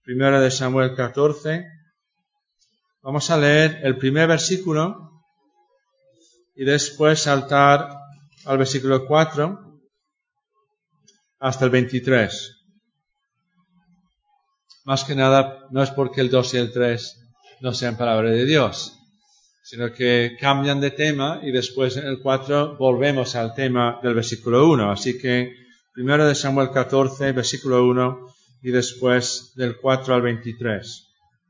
Primera de Samuel 14. Vamos a leer el primer versículo y después saltar al versículo 4 hasta el 23. Más que nada, no es porque el 2 y el 3 no sean palabra de Dios, sino que cambian de tema y después en el 4 volvemos al tema del versículo 1. Así que primero de Samuel 14, versículo 1 y después del 4 al 23.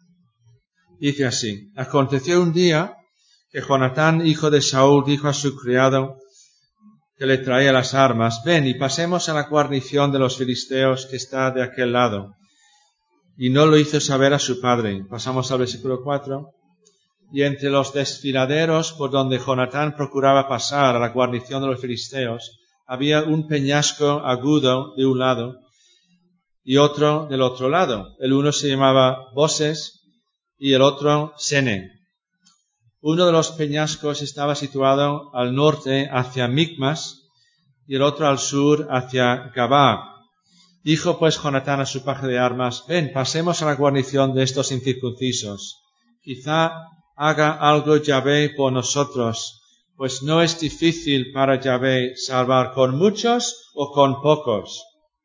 Dice así: Aconteció un día que Jonatán, hijo de Saúl, dijo a su criado que le traía las armas: Ven y pasemos a la guarnición de los filisteos que está de aquel lado. Y no lo hizo saber a su padre. Pasamos al versículo 4. Y entre los desfiladeros por donde Jonatán procuraba pasar a la guarnición de los filisteos, había un peñasco agudo de un lado y otro del otro lado. El uno se llamaba Boses y el otro Sene. Uno de los peñascos estaba situado al norte hacia Micmas y el otro al sur hacia Gabaa. Dijo pues Jonatán a su paje de armas: Ven, pasemos a la guarnición de estos incircuncisos. Quizá haga algo Yahvé por nosotros, pues no es difícil para Yahvé salvar con muchos o con pocos.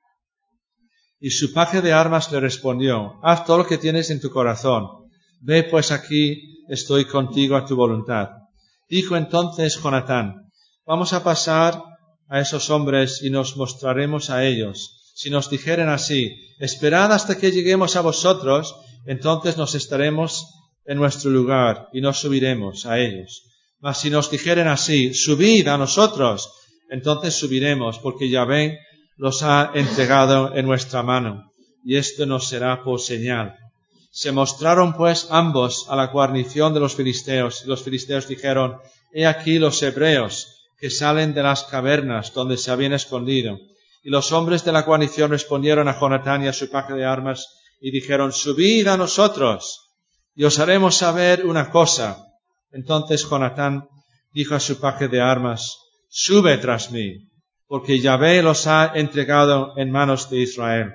Y su paje de armas le respondió: Haz todo lo que tienes en tu corazón. Ve pues, aquí estoy contigo a tu voluntad. Dijo entonces Jonatán: Vamos a pasar a esos hombres y nos mostraremos a ellos. Si nos dijeren así: Esperad hasta que lleguemos a vosotros, entonces nos estaremos en nuestro lugar y no subiremos a ellos. Mas si nos dijeren así: Subid a nosotros, entonces subiremos, porque Yahvé los ha entregado en nuestra mano, y esto nos será por señal. Se mostraron pues ambos a la guarnición de los filisteos, y los filisteos dijeron: He aquí los hebreos que salen de las cavernas donde se habían escondido. Y los hombres de la guarnición respondieron a Jonatán y a su paje de armas, y dijeron: Subid a nosotros, y os haremos saber una cosa. Entonces Jonatán dijo a su paje de armas: Sube tras mí, porque Yahvé los ha entregado en manos de Israel.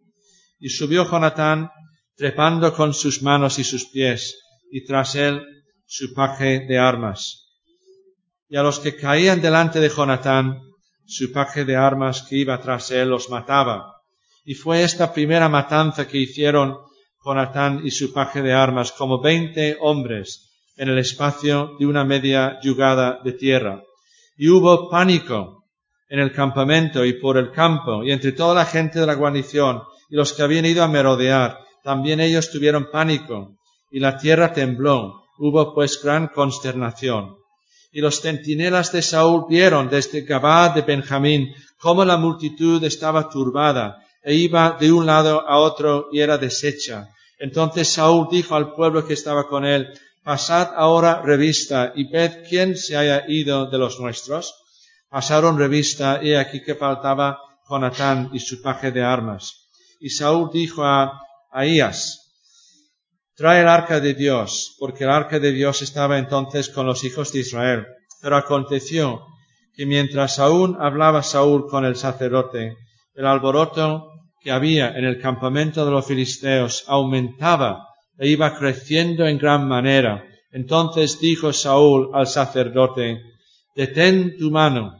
Y subió Jonatán, trepando con sus manos y sus pies, y tras él su paje de armas. Y a los que caían delante de Jonatán, su paje de armas que iba tras él los mataba. Y fue esta primera matanza que hicieron Jonatán y su paje de armas, como 20 hombres en el espacio de una media yugada de tierra. Y hubo pánico en el campamento y por el campo, y entre toda la gente de la guarnición y los que habían ido a merodear, también ellos tuvieron pánico, y la tierra tembló. Hubo pues gran consternación. Y los centinelas de Saúl vieron desde Gabaa de Benjamín cómo la multitud estaba turbada, e iba de un lado a otro y era deshecha. Entonces Saúl dijo al pueblo que estaba con él: Pasad ahora revista y ved quién se haya ido de los nuestros. Pasaron revista, y aquí que faltaba Jonatán y su paje de armas. Y Saúl dijo a Ahías: Trae el arca de Dios, porque el arca de Dios estaba entonces con los hijos de Israel. Pero aconteció que mientras aún hablaba Saúl con el sacerdote, el alboroto que había en el campamento de los filisteos aumentaba e iba creciendo en gran manera. Entonces dijo Saúl al sacerdote: Detén tu mano.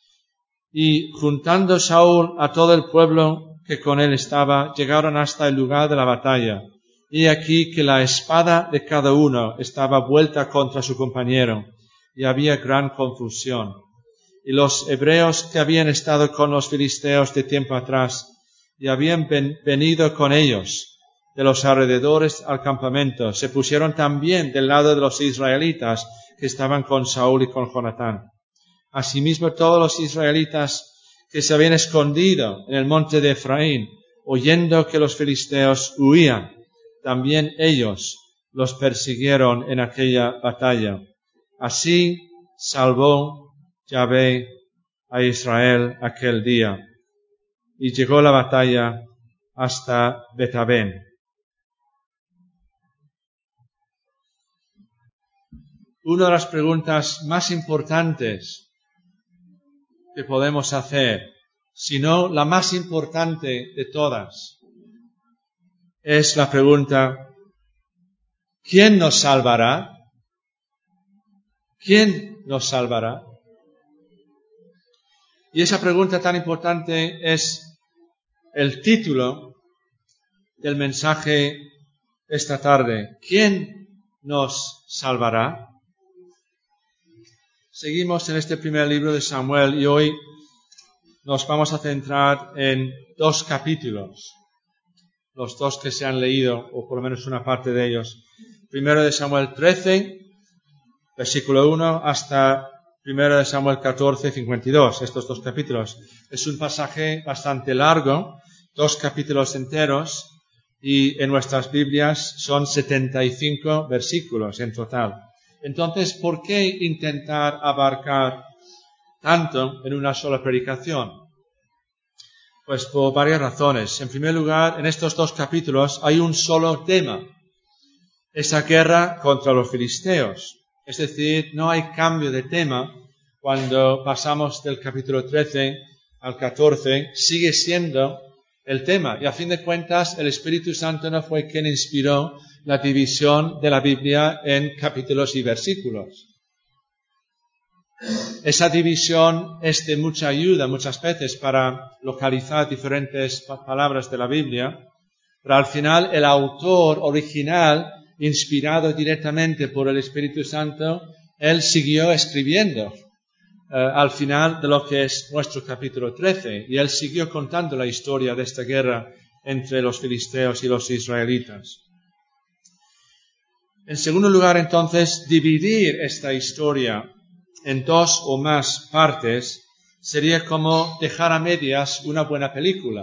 Y juntando Saúl a todo el pueblo que con él estaba, llegaron hasta el lugar de la batalla. Y aquí que la espada de cada uno estaba vuelta contra su compañero, y había gran confusión. Y los hebreos que habían estado con los filisteos de tiempo atrás, y habían venido con ellos de los alrededores al campamento, se pusieron también del lado de los israelitas que estaban con Saúl y con Jonatán. Asimismo, todos los israelitas que se habían escondido en el monte de Efraín, oyendo que los filisteos huían, también ellos los persiguieron en aquella batalla. Así salvó Yahvé a Israel aquel día. Y llegó la batalla hasta Betabén. Una de las preguntas más importantes que podemos hacer, si no la más importante de todas, es la pregunta: ¿quién nos salvará? ¿Quién nos salvará? Y esa pregunta tan importante es el título del mensaje esta tarde. ¿Quién nos salvará? Seguimos en este primer libro de Samuel y hoy nos vamos a centrar en 2 capítulos, los 2 que se han leído, o por lo menos una parte de ellos. Primero de Samuel 13, versículo 1, hasta primero de Samuel 14, 52, estos 2 capítulos. Es un pasaje bastante largo, 2 capítulos enteros, y en nuestras Biblias son 75 versículos en total. Entonces, ¿por qué intentar abarcar tanto en una sola predicación? Pues por varias razones. En primer lugar, en estos 2 capítulos hay un solo tema: esa guerra contra los filisteos. Es decir, no hay cambio de tema cuando pasamos del capítulo 13 al 14, sigue siendo el tema. Y a fin de cuentas, el Espíritu Santo no fue quien inspiró la división de la Biblia en capítulos y versículos. Esa división es de mucha ayuda muchas veces para localizar diferentes palabras de la Biblia, pero al final el autor original, inspirado directamente por el Espíritu Santo, él siguió escribiendo al final de lo que es nuestro capítulo 13, y él siguió contando la historia de esta guerra entre los filisteos y los israelitas. En segundo lugar, entonces, dividir esta historia en 2 o más partes sería como dejar a medias una buena película.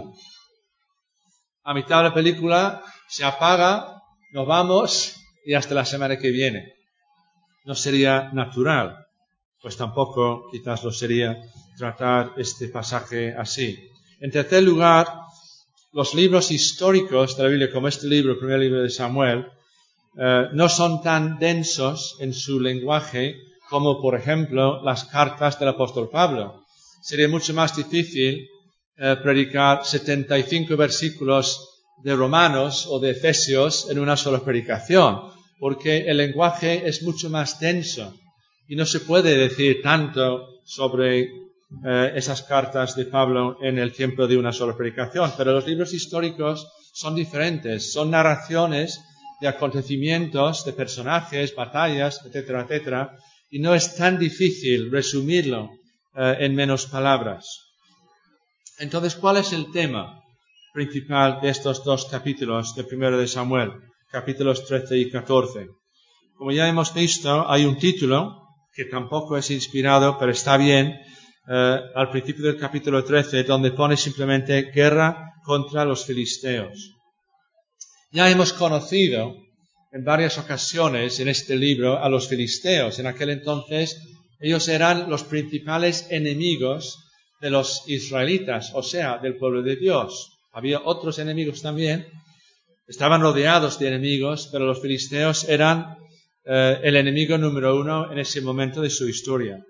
A mitad de la película se apaga, nos vamos y hasta la semana que viene. No sería natural. Pues tampoco quizás lo sería tratar este pasaje así. En tercer lugar, los libros históricos de la Biblia, como este libro, el primer libro de Samuel, no son tan densos en su lenguaje como, por ejemplo, las cartas del apóstol Pablo. Sería mucho más difícil predicar 75 versículos de Romanos o de Efesios en una sola predicación, porque el lenguaje es mucho más denso. Y no se puede decir tanto sobre esas cartas de Pablo en el tiempo de una sola predicación. Pero los libros históricos son diferentes, son narraciones de acontecimientos, de personajes, batallas, etcétera, etcétera, y no es tan difícil resumirlo en menos palabras. Entonces, ¿cuál es el tema principal de estos 2 capítulos de primero de Samuel, capítulos 13 y 14? Como ya hemos visto, hay un título que tampoco es inspirado, pero está bien, al principio del capítulo 13, donde pone simplemente guerra contra los filisteos. Ya hemos conocido en varias ocasiones en este libro a los filisteos. En aquel entonces ellos eran los principales enemigos de los israelitas, o sea, del pueblo de Dios. Había otros enemigos también, estaban rodeados de enemigos, pero los filisteos eran el enemigo número 1 en ese momento de su historia.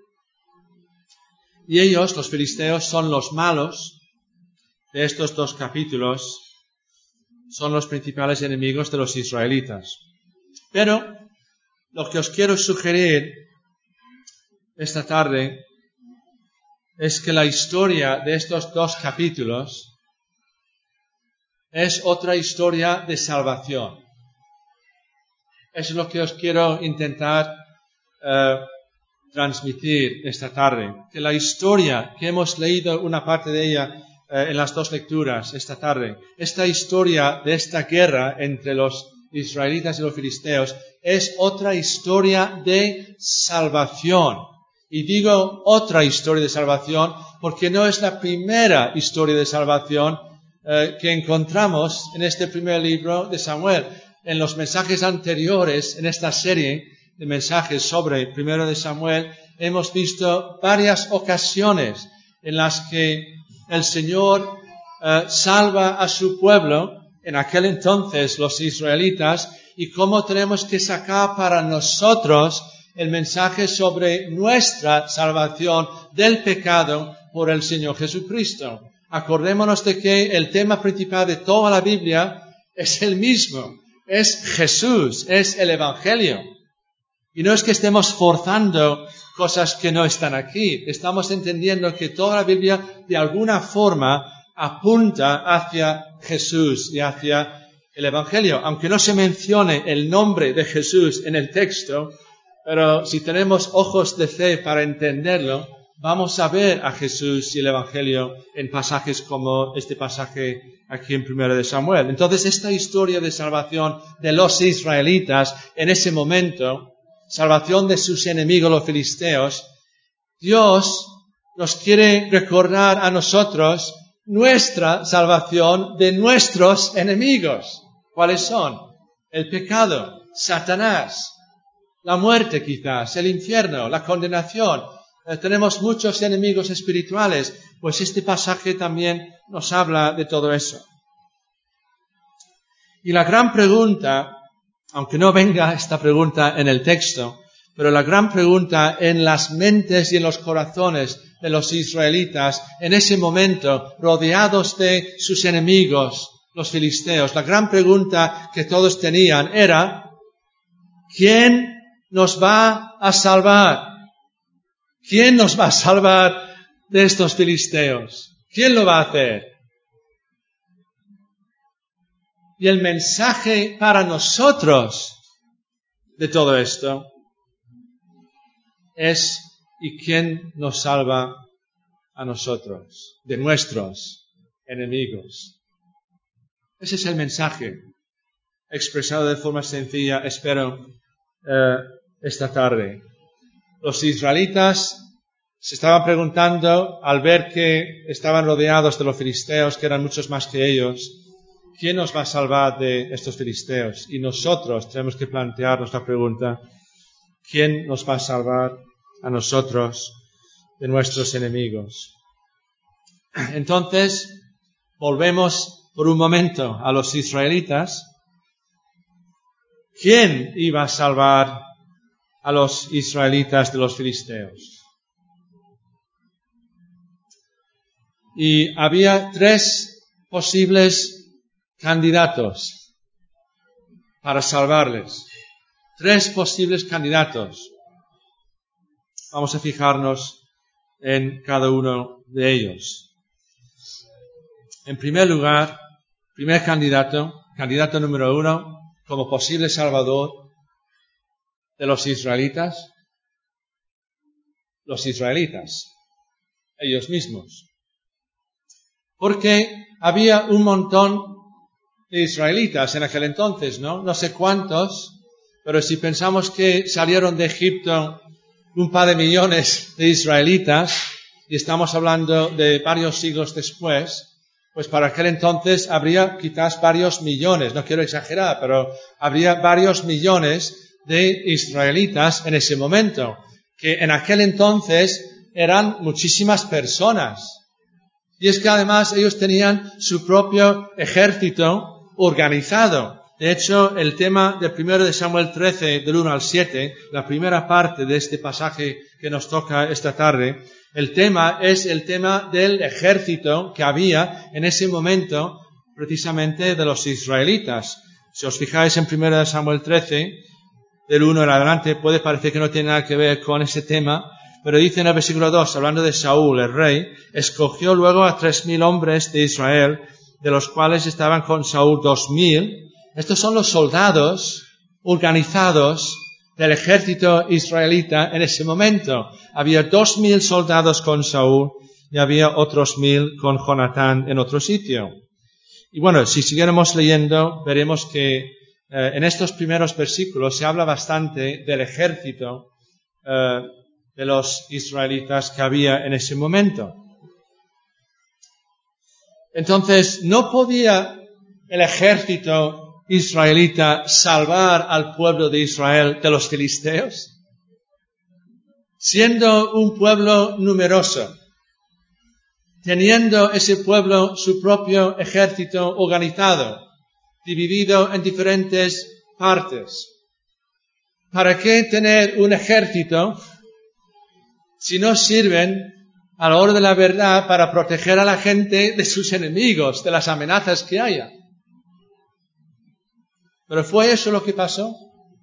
Y ellos, los filisteos, son los malos de estos 2 capítulos, son los principales enemigos de los israelitas. Pero lo que os quiero sugerir esta tarde es que la historia de estos 2 capítulos es otra historia de salvación. Eso es lo que os quiero intentar transmitir esta tarde. Que la historia que hemos leído, una parte de ella en las 2 lecturas esta tarde, esta historia de esta guerra entre los israelitas y los filisteos, es otra historia de salvación. Y digo otra historia de salvación porque no es la primera historia de salvación que encontramos en este primer libro de Samuel. En los mensajes anteriores, en esta serie de mensajes sobre primero de Samuel, hemos visto varias ocasiones en las que el Señor salva a su pueblo, en aquel entonces los israelitas, y cómo tenemos que sacar para nosotros el mensaje sobre nuestra salvación del pecado por el Señor Jesucristo. Acordémonos de que el tema principal de toda la Biblia es el mismo, es Jesús, es el Evangelio. Y no es que estemos forzando cosas que no están aquí, estamos entendiendo que toda la Biblia de alguna forma apunta hacia Jesús y hacia el Evangelio, aunque no se mencione el nombre de Jesús en el texto, pero si tenemos ojos de fe para entenderlo, vamos a ver a Jesús y el Evangelio en pasajes como este pasaje aquí en 1 de Samuel. Entonces, esta historia de salvación de los israelitas en ese momento, salvación de sus enemigos los filisteos, Dios nos quiere recordar a nosotros nuestra salvación de nuestros enemigos. ¿Cuáles son? El pecado, Satanás, la muerte quizás, el infierno, la condenación. Tenemos muchos enemigos espirituales, pues este pasaje también nos habla de todo eso. Y la gran pregunta, aunque no venga esta pregunta en el texto, pero la gran pregunta en las mentes y en los corazones de los israelitas en ese momento, rodeados de sus enemigos, los filisteos, la gran pregunta que todos tenían era, ¿quién nos va a salvar? ¿Quién nos va a salvar de estos filisteos? ¿Quién lo va a hacer? Y el mensaje para nosotros de todo esto es, ¿y quién nos salva a nosotros de nuestros enemigos? Ese es el mensaje expresado de forma sencilla, espero, esta tarde. Los israelitas se estaban preguntando, al ver que estaban rodeados de los filisteos, que eran muchos más que ellos, ¿quién nos va a salvar de estos filisteos? Y nosotros tenemos que plantearnos la pregunta, ¿quién nos va a salvar a nosotros de nuestros enemigos? Entonces, volvemos por un momento a los israelitas. ¿Quién iba a salvar a los israelitas de los filisteos? Y había 3 posibles candidatos para salvarles. 3 posibles candidatos. Vamos a fijarnos en cada uno de ellos. En primer lugar, primer candidato número 1, como posible salvador de los israelitas, ellos mismos. Porque había un montón de israelitas en aquel entonces, ¿no? No sé cuántos, pero si pensamos que salieron de Egipto un par de millones de israelitas, y estamos hablando de varios siglos después, pues para aquel entonces habría quizás varios millones, no quiero exagerar, pero habría varios millones de israelitas en ese momento, que en aquel entonces eran muchísimas personas. Y es que además ellos tenían su propio ejército organizado. De hecho, el tema del 1 de Samuel 13, del 1 al 7, la primera parte de este pasaje que nos toca esta tarde, el tema es el tema del ejército que había en ese momento, precisamente de los israelitas. Si os fijáis en 1 de Samuel 13, del 1 en adelante, puede parecer que no tiene nada que ver con ese tema, pero dice en el versículo 2, hablando de Saúl, el rey, escogió luego a 3,000 hombres de Israel, de los cuales estaban con Saúl 2,000. Estos son los soldados organizados del ejército israelita en ese momento. Había 2,000 soldados con Saúl y había otros 1,000 con Jonatán en otro sitio. Y bueno, si siguiéramos leyendo, veremos que en estos primeros versículos se habla bastante del ejército de los israelitas que había en ese momento. Entonces, ¿no podía el ejército israelita salvar al pueblo de Israel de los filisteos? Siendo un pueblo numeroso, teniendo ese pueblo su propio ejército organizado, dividido en diferentes partes. ¿Para qué tener un ejército si no sirven a la hora de la verdad para proteger a la gente de sus enemigos, de las amenazas que haya? ¿Pero fue eso lo que pasó?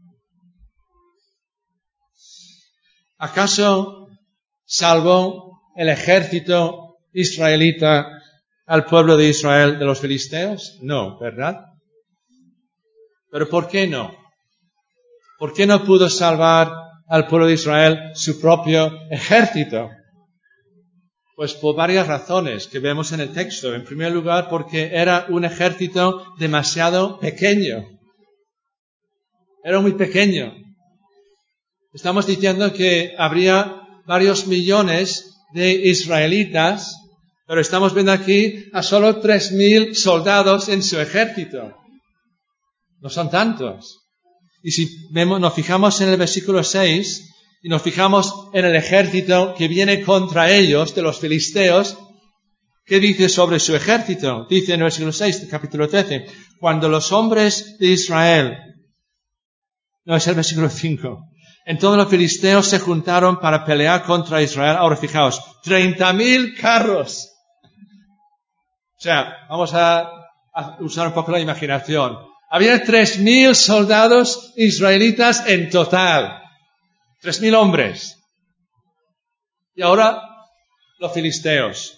¿Acaso salvó el ejército israelita al pueblo de Israel de los filisteos? No, ¿verdad? ¿Pero por qué no? ¿Por qué no pudo salvar al pueblo de Israel su propio ejército? Pues por varias razones que vemos en el texto. En primer lugar, porque era un ejército demasiado pequeño. Era muy pequeño. Estamos diciendo que habría varios millones de israelitas, pero estamos viendo aquí a solo 3,000 soldados en su ejército. No son tantos. Y si nos fijamos en el versículo 6 y nos fijamos en el ejército que viene contra ellos, de los filisteos, ¿qué dice sobre su ejército? Dice en el versículo 6 del capítulo 13, cuando los hombres de Israel, no es el versículo 5, entonces los filisteos se juntaron para pelear contra Israel. Ahora fijaos, 30,000 carros. O sea, vamos a usar un poco la imaginación. Había 3,000 soldados israelitas en total. 3,000 hombres. Y ahora los filisteos.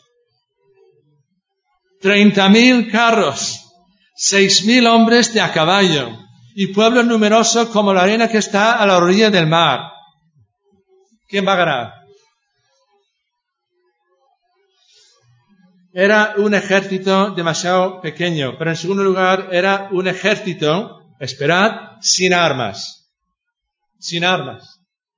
30,000 carros. 6,000 hombres de a caballo. Y pueblo numeroso como la arena que está a la orilla del mar. ¿Quién va a ganar? Era un ejército demasiado pequeño, pero en segundo lugar era un ejército, esperad, sin armas. Sin armas.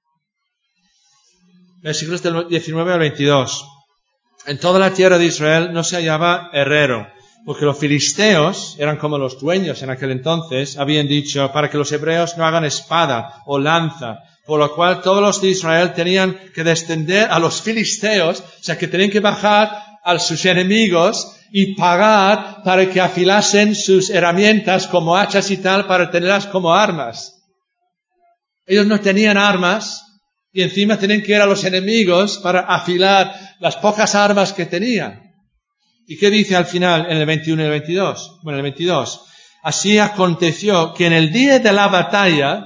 Versículos del 19 al 22. En toda la tierra de Israel no se hallaba herrero, porque los filisteos eran como los dueños en aquel entonces, habían dicho, para que los hebreos no hagan espada o lanza, por lo cual todos los de Israel tenían que descender a los filisteos, o sea que tenían que bajar a sus enemigos y pagar para que afilasen sus herramientas como hachas y tal para tenerlas como armas. Ellos no tenían armas y encima tenían que ir a los enemigos para afilar las pocas armas que tenían. ¿Y qué dice al final en el 21 y el 22? Bueno, en el 22. Así aconteció que en el día de la batalla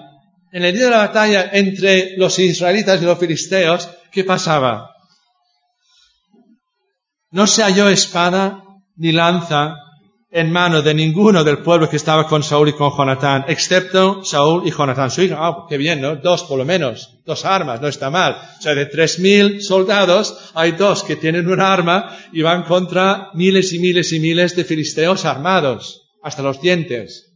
entre los israelitas y los filisteos, ¿qué pasaba? No se halló espada ni lanza en mano de ninguno del pueblo que estaba con Saúl y con Jonatán, excepto Saúl y Jonatán, su hijo. Qué bien, ¿no? 2 por lo menos, 2 armas, no está mal. O sea, de 3,000 soldados, hay 2 que tienen un arma y van contra miles y miles y miles de filisteos armados, hasta los dientes.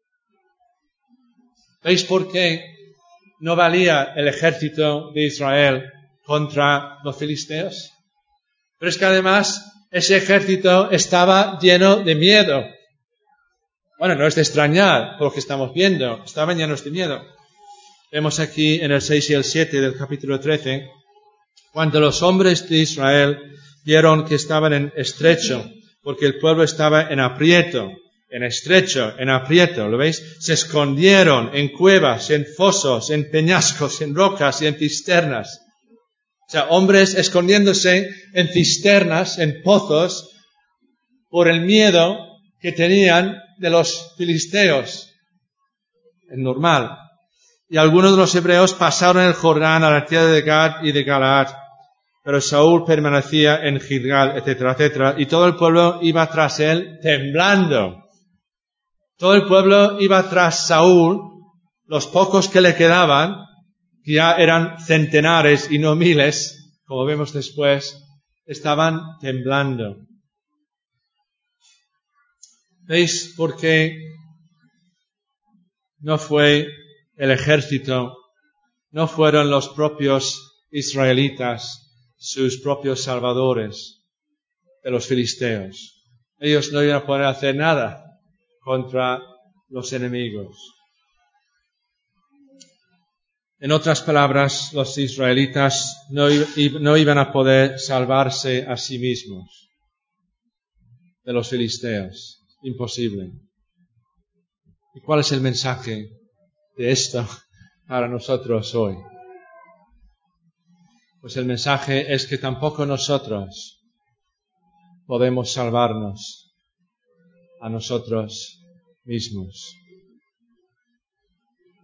¿Veis por qué no valía el ejército de Israel contra los filisteos? Pero es que además ese ejército estaba lleno de miedo. Bueno, no es de extrañar por lo que estamos viendo. Estaban llenos de miedo. Vemos aquí en el 6 y el 7 del capítulo 13, cuando los hombres de Israel vieron que estaban en estrecho, porque el pueblo estaba en aprieto, en estrecho, en aprieto, ¿lo veis? Se escondieron en cuevas, en fosos, en peñascos, en rocas y en cisternas. O sea, hombres escondiéndose en cisternas, en pozos, por el miedo que tenían de los filisteos. Es normal. Y algunos de los hebreos pasaron el Jordán a la tierra de Gad y de Galaad, pero Saúl permanecía en Gilgal, etcétera, etcétera, y todo el pueblo iba tras él temblando. Todo el pueblo iba tras Saúl, los pocos que le quedaban, que ya eran centenares y no miles, como vemos después, estaban temblando. ¿Veis por qué no fue el ejército, no fueron los propios israelitas sus propios salvadores de los filisteos? Ellos no iban a poder hacer nada contra los enemigos. En otras palabras, los israelitas no iban a poder salvarse a sí mismos de los filisteos. Imposible. ¿Y cuál es el mensaje de esto para nosotros hoy? Pues el mensaje es que tampoco nosotros podemos salvarnos a nosotros mismos.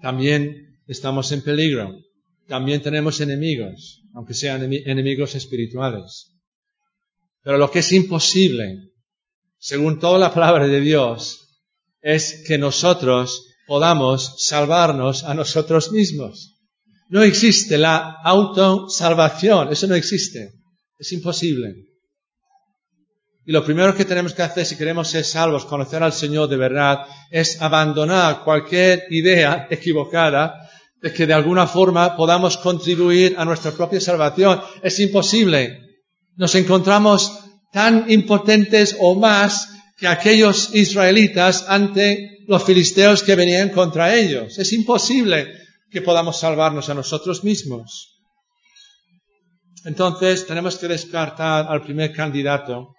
también estamos en peligro. También tenemos enemigos, aunque sean enemigos espirituales. Pero lo que es imposible, según toda la palabra de Dios, es que nosotros podamos salvarnos a nosotros mismos. No existe la autosalvación, eso no existe. Es imposible. Y lo primero que tenemos que hacer si queremos ser salvos, conocer al Señor de verdad, es abandonar cualquier idea equivocada de que de alguna forma podamos contribuir a nuestra propia salvación. Es imposible. Nos encontramos tan impotentes o más que aquellos israelitas ante los filisteos que venían contra ellos. Es imposible que podamos salvarnos a nosotros mismos. Entonces tenemos que descartar al primer candidato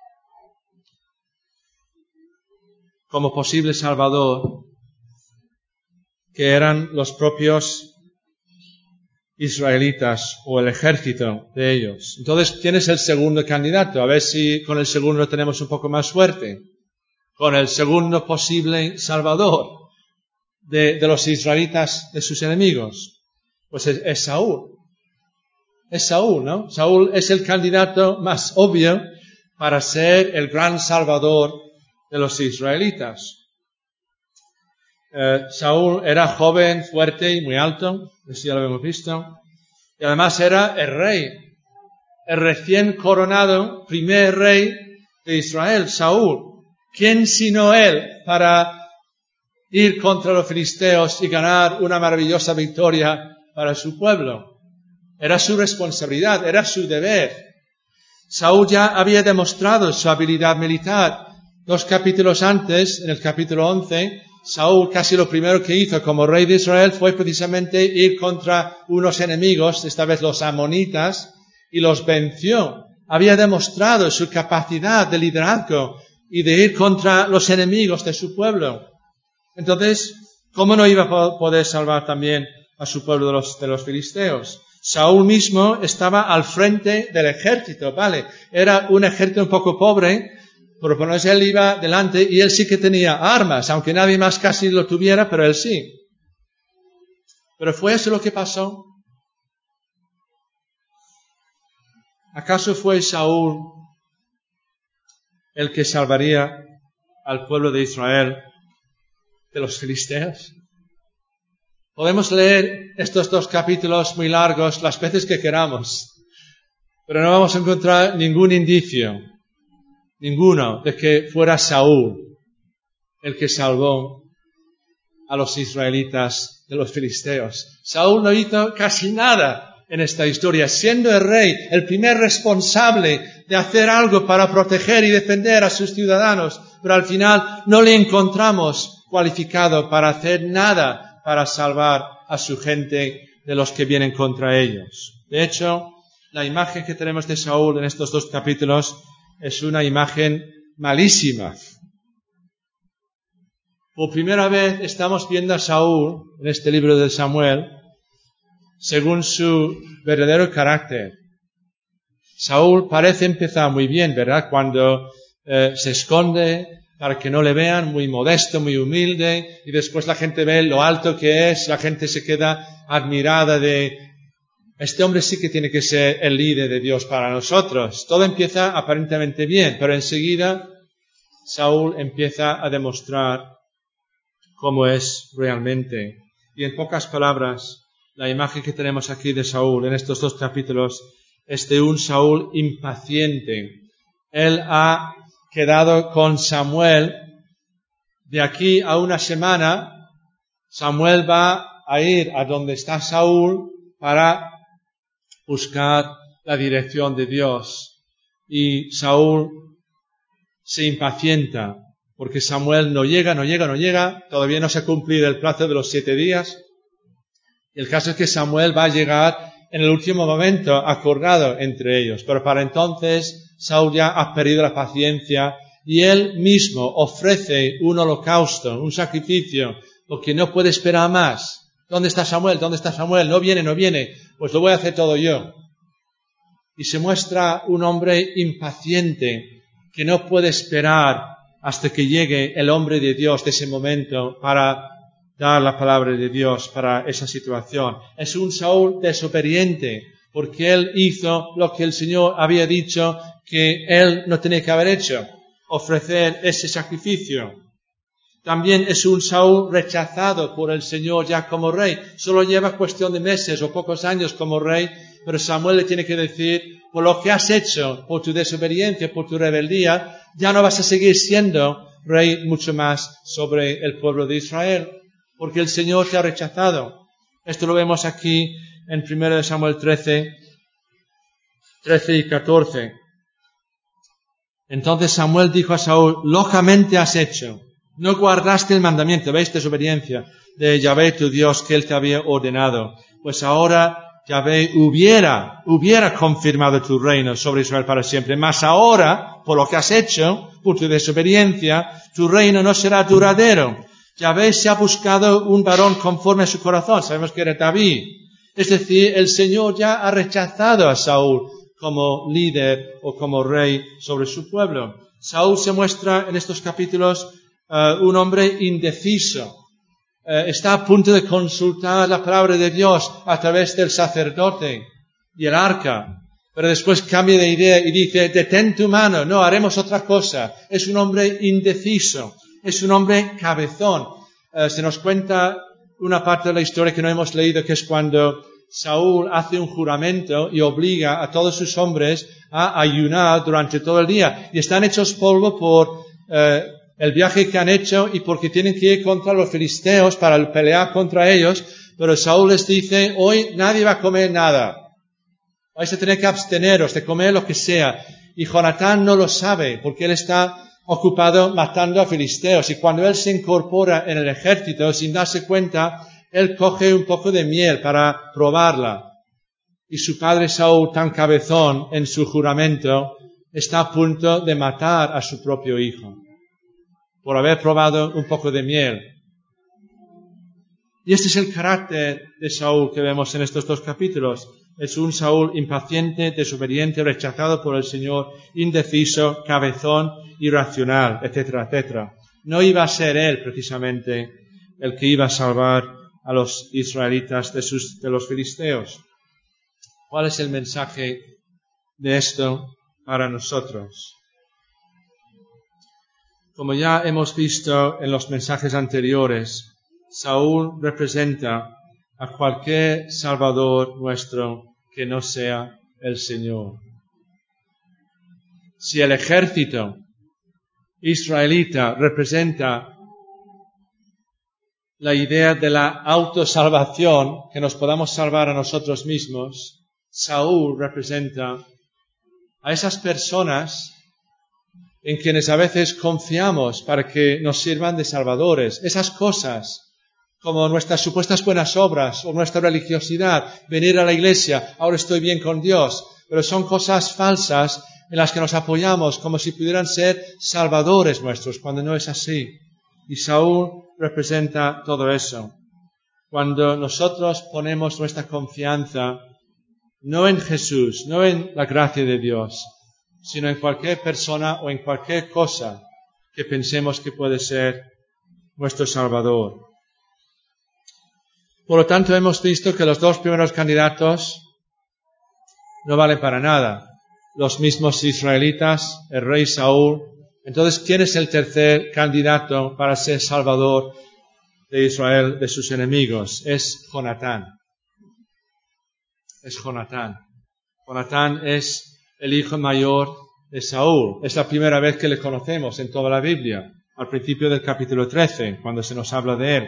como posible salvador, que eran los propios israelitas o el ejército de ellos. Entonces, ¿quién es el segundo candidato? A ver si con el segundo tenemos un poco más suerte. Con el segundo posible salvador de los israelitas, de sus enemigos. Pues es Saúl. Es Saúl, ¿no? Saúl es el candidato más obvio para ser el gran salvador de los israelitas. Saúl era joven, fuerte y muy alto, eso ya lo hemos visto, y además era el rey, el recién coronado primer rey de Israel, Saúl. ¿Quién sino él para ir contra los filisteos y ganar una maravillosa victoria para su pueblo? Era su responsabilidad, era su deber. Saúl ya había demostrado su habilidad militar. 2 capítulos antes, en el capítulo 11, Saúl casi lo primero que hizo como rey de Israel fue precisamente ir contra unos enemigos, esta vez los amonitas, y los venció. Había demostrado su capacidad de liderazgo y de ir contra los enemigos de su pueblo. Entonces, ¿cómo no iba a poder salvar también a su pueblo de los filisteos? Saúl mismo estaba al frente del ejército, ¿vale? Era un ejército un poco pobre, por lo menos él iba delante y él sí que tenía armas, aunque nadie más casi lo tuviera, pero él sí. ¿Pero fue eso lo que pasó? ¿Acaso fue Saúl el que salvaría al pueblo de Israel de los filisteos? Podemos leer estos 2 capítulos muy largos las veces que queramos, pero no vamos a encontrar ningún indicio, ninguno, de que fuera Saúl el que salvó a los israelitas de los filisteos. Saúl no hizo casi nada en esta historia, siendo el rey, el primer responsable de hacer algo para proteger y defender a sus ciudadanos, pero al final no le encontramos cualificado para hacer nada para salvar a su gente de los que vienen contra ellos. De hecho, la imagen que tenemos de Saúl en estos 2 capítulos es una imagen malísima. Por primera vez estamos viendo a Saúl en este libro de Samuel según su verdadero carácter. Saúl parece empezar muy bien, ¿verdad? Cuando se esconde para que no le vean, muy modesto, muy humilde, y después la gente ve lo alto que es, la gente se queda admirada de este hombre sí que tiene que ser el líder de Dios para nosotros. Todo empieza aparentemente bien, pero enseguida Saúl empieza a demostrar cómo es realmente. Y en pocas palabras, la imagen que tenemos aquí de Saúl en estos 2 capítulos es de un Saúl impaciente. Él ha quedado con Samuel. De aquí a una semana, Samuel va a ir a donde está Saúl para buscar la dirección de Dios. Y Saúl se impacienta porque Samuel no llega, todavía no se ha cumplido el plazo de los 7 días. Y el caso es que Samuel va a llegar en el último momento acordado entre ellos, pero para entonces Saúl ya ha perdido la paciencia y él mismo ofrece un holocausto, un sacrificio, porque no puede esperar más. ¿Dónde está Samuel? No viene. Pues lo voy a hacer todo yo. Y se muestra un hombre impaciente que no puede esperar hasta que llegue el hombre de Dios de ese momento para dar la palabra de Dios para esa situación. Es un Saúl desobediente, porque él hizo lo que el Señor había dicho que él no tenía que haber hecho, ofrecer ese sacrificio. También es un Saúl rechazado por el Señor ya como rey. Solo lleva cuestión de meses o pocos años como rey, pero Samuel le tiene que decir, por lo que has hecho, por tu desobediencia, por tu rebeldía, ya no vas a seguir siendo rey mucho más sobre el pueblo de Israel, porque el Señor te ha rechazado. Esto lo vemos aquí en 1 Samuel 13 y 14. Entonces Samuel dijo a Saúl, locamente has hecho. No guardaste el mandamiento, ¿veis? Desobediencia de Yahvé tu Dios que él te había ordenado. Pues ahora Yahvé hubiera confirmado tu reino sobre Israel para siempre. Mas ahora, por lo que has hecho, por tu desobediencia, tu reino no será duradero. Yahvé se ha buscado un varón conforme a su corazón. Sabemos que era David. Es decir, el Señor ya ha rechazado a Saúl como líder o como rey sobre su pueblo. Saúl se muestra en estos capítulos un hombre indeciso. Está a punto de consultar la palabra de Dios a través del sacerdote y el arca, pero después cambia de idea y dice, detén tu mano, no, haremos otra cosa. Es un hombre indeciso, es un hombre cabezón. Se nos cuenta una parte de la historia que no hemos leído, que es cuando Saúl hace un juramento y obliga a todos sus hombres a ayunar durante todo el día, y están hechos polvo por el viaje que han hecho y porque tienen que ir contra los filisteos para pelear contra ellos, pero Saúl les dice, hoy nadie va a comer nada, vais a tener que absteneros de comer lo que sea. Y Jonatán no lo sabe porque él está ocupado matando a filisteos, y cuando él se incorpora en el ejército sin darse cuenta, él coge un poco de miel para probarla, y su padre Saúl, tan cabezón en su juramento, está a punto de matar a su propio hijo por haber probado un poco de miel. Y este es el carácter de Saúl que vemos en estos dos capítulos. Es un Saúl impaciente, desobediente, rechazado por el Señor, indeciso, cabezón, irracional, etcétera, etcétera. No iba a ser él precisamente el que iba a salvar a los israelitas de los filisteos. ¿Cuál es el mensaje de esto para nosotros? Como ya hemos visto en los mensajes anteriores, Saúl representa a cualquier Salvador nuestro que no sea el Señor. Si el ejército israelita representa la idea de la autosalvación, que nos podamos salvar a nosotros mismos, Saúl representa a esas personas en quienes a veces confiamos para que nos sirvan de salvadores. Esas cosas, como nuestras supuestas buenas obras o nuestra religiosidad, venir a la iglesia, ahora estoy bien con Dios, pero son cosas falsas en las que nos apoyamos como si pudieran ser salvadores nuestros, cuando no es así. Y Saúl representa todo eso. Cuando nosotros ponemos nuestra confianza no en Jesús, no en la gracia de Dios, sino en cualquier persona o en cualquier cosa que pensemos que puede ser nuestro Salvador. Por lo tanto, hemos visto que los dos primeros candidatos no valen para nada. Los mismos israelitas, el rey Saúl. Entonces, ¿quién es el tercer candidato para ser Salvador de Israel de sus enemigos? Es Jonatán. Es Jonatán. Jonatán es el hijo mayor de Saúl. Es la primera vez que le conocemos en toda la Biblia, al principio del capítulo 13, cuando se nos habla de él.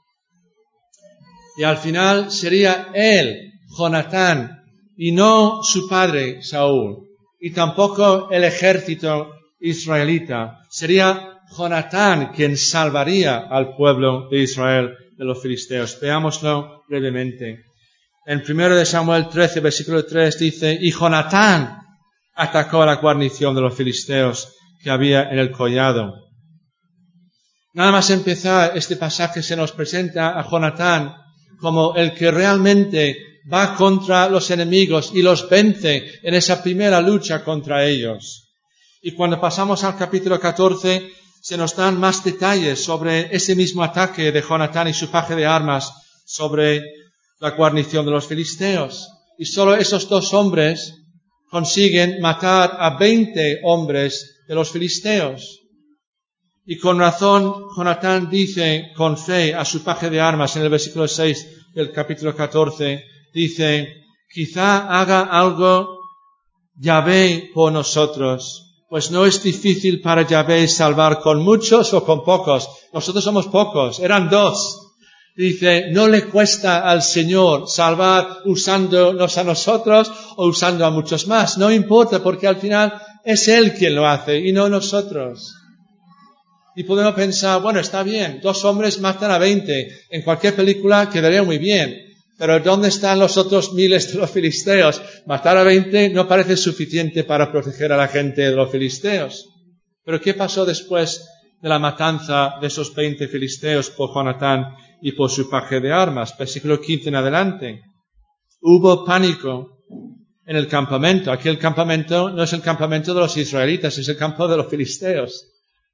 Y al final sería él, Jonatán, y no su padre Saúl, y tampoco el ejército israelita. Sería Jonatán quien salvaría al pueblo de Israel de los filisteos. Veámoslo brevemente. En 1 Samuel 13, versículo 3 dice, y Jonatán atacó a la guarnición de los filisteos que había en el collado. Nada más empezar este pasaje se nos presenta a Jonatán como el que realmente va contra los enemigos y los vence en esa primera lucha contra ellos. Y cuando pasamos al capítulo 14, se nos dan más detalles sobre ese mismo ataque de Jonatán y su paje de armas sobre la guarnición de los filisteos. Y solo esos 2 hombres consiguen matar a 20 hombres de los filisteos. Y con razón, Jonatán dice con fe a su paje de armas en el versículo 6 del capítulo 14, dice, quizá haga algo Yahvé por nosotros, pues no es difícil para Yahvé salvar con muchos o con pocos. Nosotros somos pocos, eran 2. Dice, no le cuesta al Señor salvar usándonos a nosotros o usando a muchos más. No importa, porque al final es Él quien lo hace y no nosotros. Y podemos pensar, bueno, está bien, 2 hombres matan a 20. En cualquier película quedaría muy bien. Pero ¿dónde están los otros miles de los filisteos? Matar a 20 no parece suficiente para proteger a la gente de los filisteos. Pero ¿qué pasó después de la matanza de esos 20 filisteos por Jonatán y por su paje de armas? Versículo 15 en adelante. Hubo pánico en el campamento. Aquí el campamento no es el campamento de los israelitas, es el campo de los filisteos.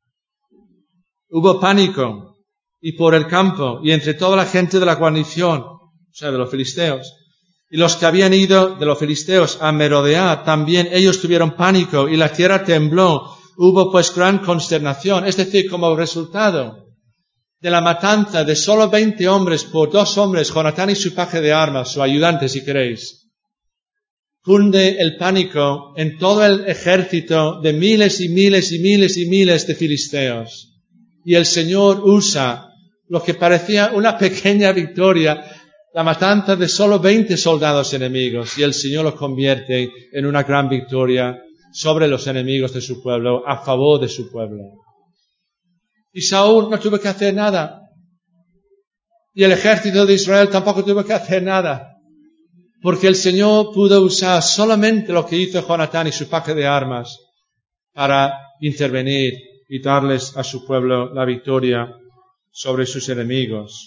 Hubo pánico y por el campo y entre toda la gente de la guarnición, o sea, de los filisteos. Y los que habían ido de los filisteos a merodear, también ellos tuvieron pánico y la tierra tembló. Hubo pues gran consternación. Es decir, como resultado de la matanza de solo 20 hombres por 2 hombres, Jonatán y su paje de armas, su ayudante si queréis, cunde el pánico en todo el ejército de miles y miles y miles y miles de filisteos. Y el Señor usa lo que parecía una pequeña victoria, la matanza de solo 20 soldados enemigos, y el Señor lo convierte en una gran victoria sobre los enemigos de su pueblo, a favor de su pueblo. Y Saúl no tuvo que hacer nada. Y el ejército de Israel tampoco tuvo que hacer nada. Porque el Señor pudo usar solamente lo que hizo Jonatán y su paje de armas para intervenir y darles a su pueblo la victoria sobre sus enemigos.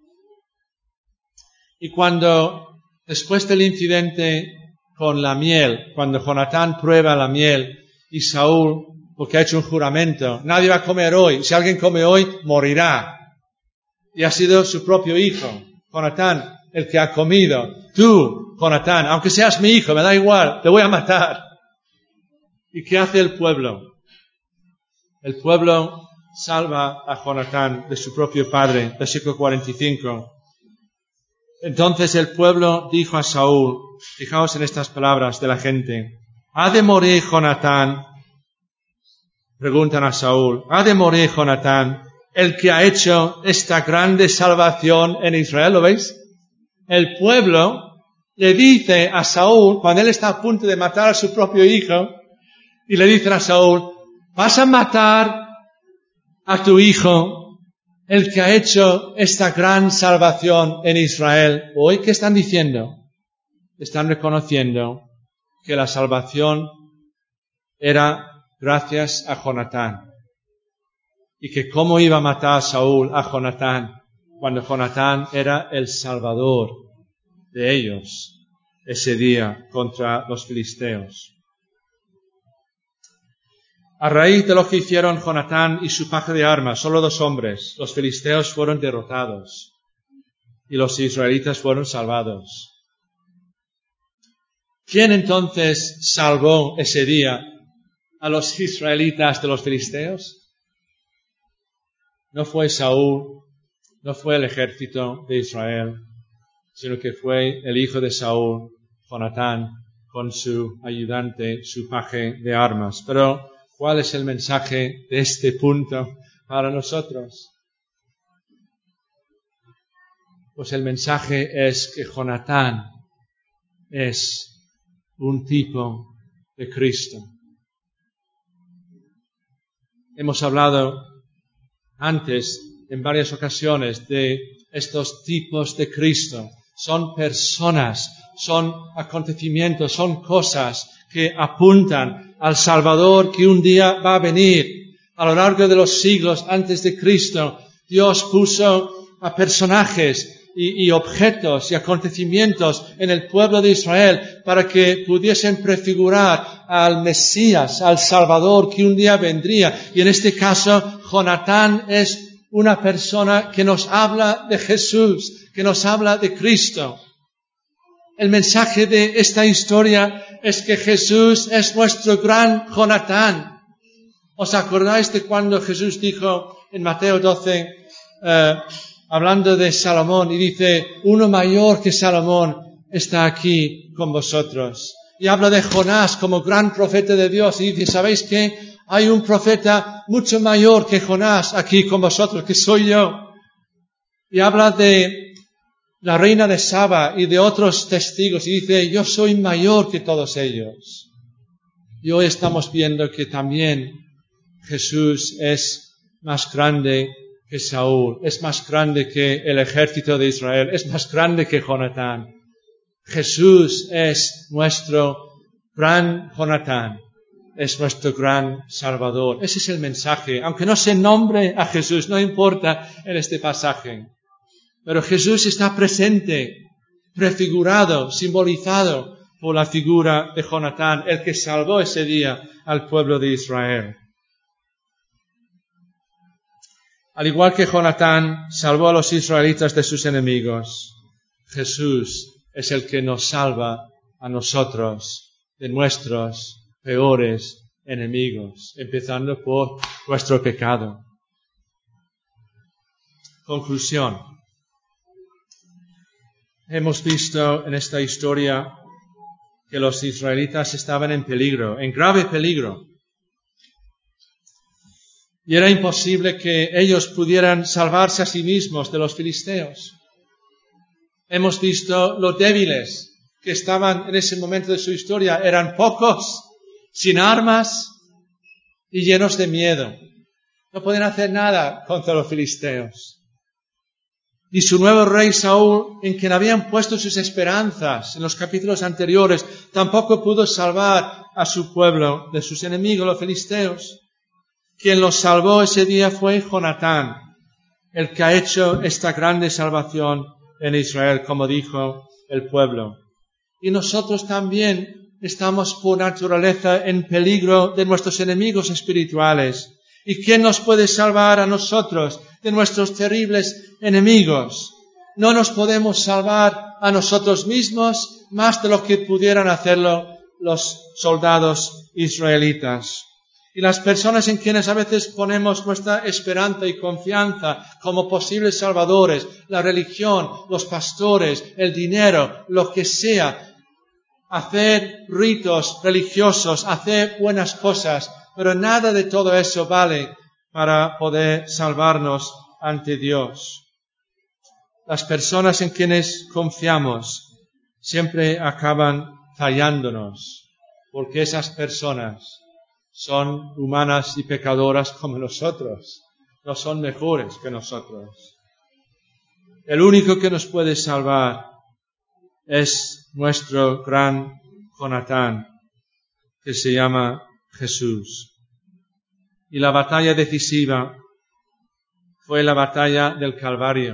Y cuando, después del incidente con la miel, cuando Jonatán prueba la miel y Saúl, porque ha hecho un juramento, nadie va a comer hoy, si alguien come hoy, morirá. Y ha sido su propio hijo, Jonatán, el que ha comido. Tú, Jonatán, aunque seas mi hijo, me da igual, te voy a matar. ¿Y qué hace el pueblo? El pueblo salva a Jonatán de su propio padre, versículo 45. Entonces el pueblo dijo a Saúl, fijaos en estas palabras de la gente, ¿ha de morir Jonatán? Preguntan a Saúl, ¿ha de morir Jonatán, el que ha hecho esta grande salvación en Israel? ¿Lo veis? El pueblo le dice a Saúl, cuando él está a punto de matar a su propio hijo, y le dicen a Saúl, ¿vas a matar a tu hijo, el que ha hecho esta gran salvación en Israel? Hoy, ¿qué están diciendo? Están reconociendo que la salvación era gracias a Jonatán. Y que cómo iba a matar Saúl a Jonatán, cuando Jonatán era el salvador de ellos ese día contra los filisteos. A raíz de lo que hicieron Jonatán y su paje de armas, solo 2 hombres, los filisteos fueron derrotados y los israelitas fueron salvados. ¿Quién entonces salvó ese día a los israelitas de los filisteos? No fue Saúl, no fue el ejército de Israel, sino que fue el hijo de Saúl, Jonatán, con su ayudante, su paje de armas. Pero ¿cuál es el mensaje de este punto para nosotros? Pues el mensaje es que Jonatán es un tipo de Cristo. Hemos hablado antes, en varias ocasiones, de estos tipos de Cristo. Son personas, son acontecimientos, son cosas que apuntan al Salvador que un día va a venir. A lo largo de los siglos antes de Cristo, Dios puso a personajes y objetos y acontecimientos en el pueblo de Israel para que pudiesen prefigurar al Mesías, al Salvador que un día vendría. Y en este caso, Jonatán es una persona que nos habla de Jesús, que nos habla de Cristo. El mensaje de esta historia es que Jesús es nuestro gran Jonatán. ¿Os acordáis de cuando Jesús dijo en Mateo 12, hablando de Salomón, y dice, uno mayor que Salomón está aquí con vosotros? Y habla de Jonás como gran profeta de Dios y dice, ¿sabéis qué? Hay un profeta mucho mayor que Jonás aquí con vosotros, que soy yo. Y habla de la reina de Saba y de otros testigos y dice, yo soy mayor que todos ellos. Y hoy estamos viendo que también Jesús es más grande que Saúl, es más grande que el ejército de Israel, es más grande que Jonatán. Jesús es nuestro gran Jonatán, es nuestro gran Salvador. Ese es el mensaje. Aunque no se nombre a Jesús, no importa en este pasaje. Pero Jesús está presente, prefigurado, simbolizado por la figura de Jonatán, el que salvó ese día al pueblo de Israel. Al igual que Jonatán salvó a los israelitas de sus enemigos, Jesús es el que nos salva a nosotros de nuestros peores enemigos, empezando por nuestro pecado. Conclusión. Hemos visto en esta historia que los israelitas estaban en peligro, en grave peligro. Y era imposible que ellos pudieran salvarse a sí mismos de los filisteos. Hemos visto lo débiles que estaban en ese momento de su historia. Eran pocos, sin armas y llenos de miedo. No podían hacer nada contra los filisteos. Y su nuevo rey Saúl, en quien habían puesto sus esperanzas en los capítulos anteriores, tampoco pudo salvar a su pueblo de sus enemigos, los filisteos. Quien los salvó ese día fue Jonatán, el que ha hecho esta grande salvación en Israel, como dijo el pueblo. Y nosotros también estamos por naturaleza en peligro de nuestros enemigos espirituales. ¿Y quién nos puede salvar a nosotros de nuestros terribles enemigos? No nos podemos salvar a nosotros mismos más de lo que pudieran hacerlo los soldados israelitas. Y las personas en quienes a veces ponemos nuestra esperanza y confianza como posibles salvadores, la religión, los pastores, el dinero, lo que sea, hacer ritos religiosos, hacer buenas cosas, pero nada de todo eso vale para poder salvarnos ante Dios. Las personas en quienes confiamos siempre acaban fallándonos, porque esas personas son humanas y pecadoras como nosotros, no son mejores que nosotros. El único que nos puede salvar es nuestro gran Jonatán, que se llama Jesús. Y la batalla decisiva fue la batalla del Calvario.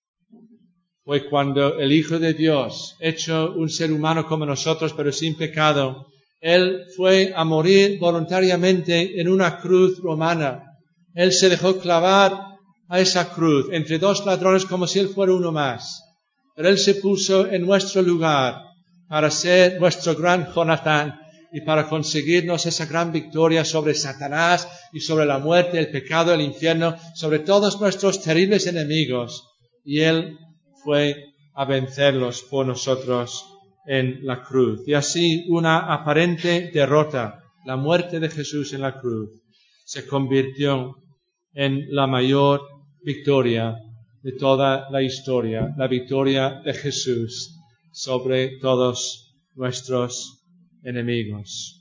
Fue cuando el Hijo de Dios, hecho un ser humano como nosotros, pero sin pecado, Él fue a morir voluntariamente en una cruz romana. Él se dejó clavar a esa cruz entre dos ladrones como si Él fuera uno más. Pero Él se puso en nuestro lugar para ser nuestro gran Jonatán y para conseguirnos esa gran victoria sobre Satanás y sobre la muerte, el pecado, el infierno, sobre todos nuestros terribles enemigos. Y Él fue a vencerlos por nosotros en la cruz. Y así una aparente derrota, la muerte de Jesús en la cruz, se convirtió en la mayor victoria de toda la historia, la victoria de Jesús sobre todos nuestros enemigos.